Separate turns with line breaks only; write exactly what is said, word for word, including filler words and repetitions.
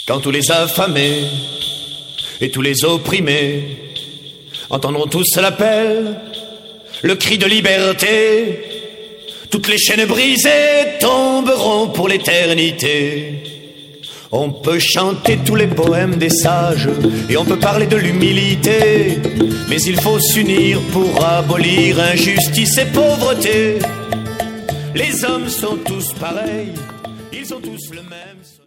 Quand tous les affamés et tous les opprimés entendront tous l'appel, le cri de liberté, toutes les chaînes brisées tomberont pour l'éternité. On peut chanter tous les poèmes des sages et on peut parler de l'humilité, mais il faut s'unir pour abolir injustice et pauvreté. Les hommes sont tous pareils, ils ont tous le même